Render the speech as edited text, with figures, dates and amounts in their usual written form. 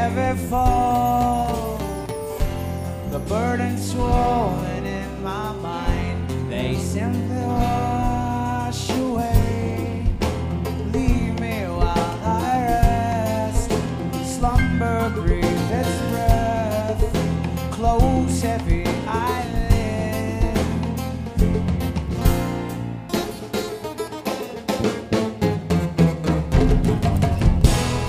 every fall. The burden swollen in my mind, they simply